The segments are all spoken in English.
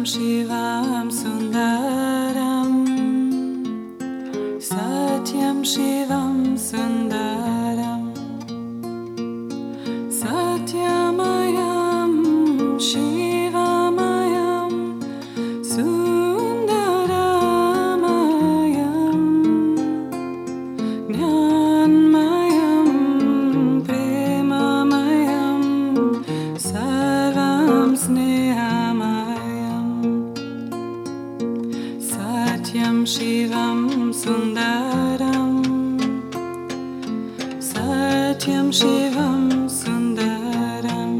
Shivam Sundaram Satyam Shivam Sundaram Satyamayam Shivamayam Sundaramayam Jnanmayam Premamayam Sarvam Snehamayam Satyam Shivam Sundaram Satyam Shivam Sundaram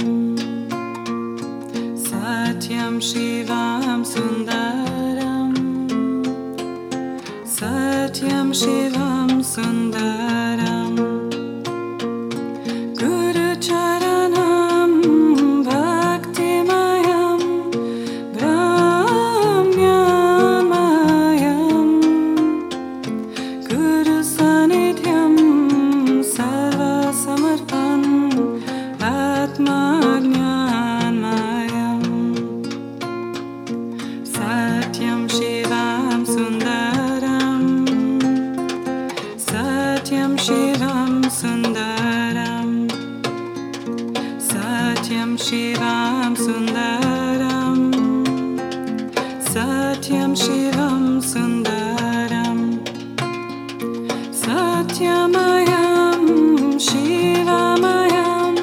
Satyam Shivam Sundaram Satyam Shivam Sundaram Guru Charanam Bhaktimayam Brahmyamayam Guru Sanidhyam Sarva Samarpan Atma Jnanmayam Satyam Shivam Sundaram Satyam Shivam Sundaram Satyam Shivam Sundaram Satyam Shivam Sundaram Satyamayam Shivamayam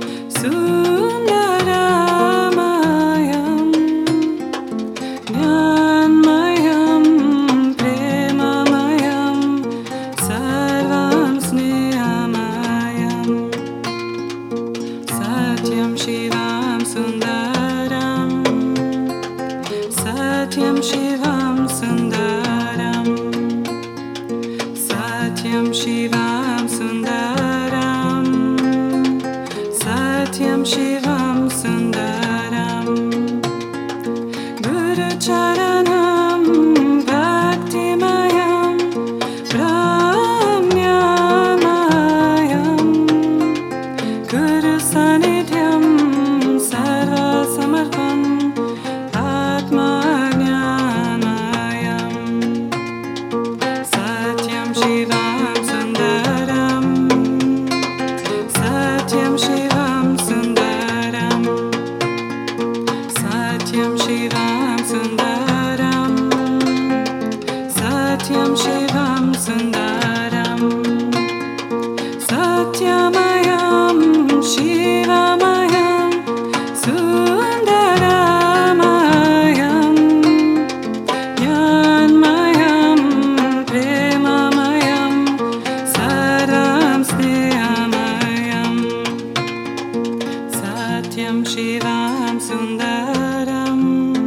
Sundaramayam Jnanmayam Premamayam Sarvam Snehamayam Satyam Shivam Sundaram Satyam Shivam Sundaram Satyam Shivam Sundaram Satyam Shivam Sundaram Guru Charanam Bhaktimayam Brahmyamayam Guru Sanidhyam Sarva Samarpan Atma Jnanmayam Satyam Shivam Sundaram Satyam Shivam Sundaram Satyam Shivam Sundaram Satyam Shivam Sundaram Satyamayam Shivamayam Sundaramayam Jnanmayam Premamayam Sarvam Snehamayam Satyam Shivam Sundaram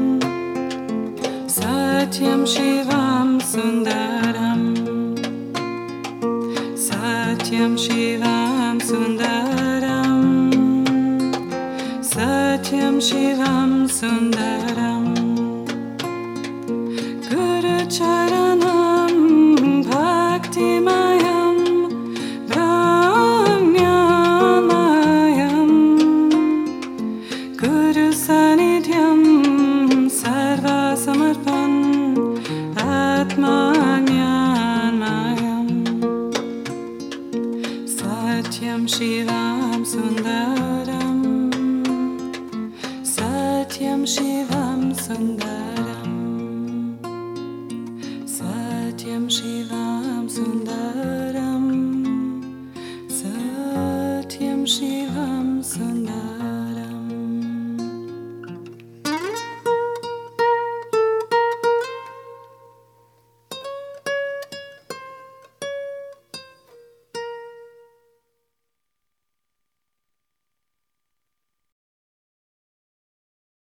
Satyam Shivam Sundaram Satyam Shivam Sundaram Satyam Shivam Sundaram Guru Charanam Bhaktimayam Brahmyamayam Guru Sanidhyam Sarva Samarpan Atma Jnanmayam Satyam Shivam Sundaram Satyam Shivam Sundaram Satyam Shivam Sundaram Satyam Shivam Sundaram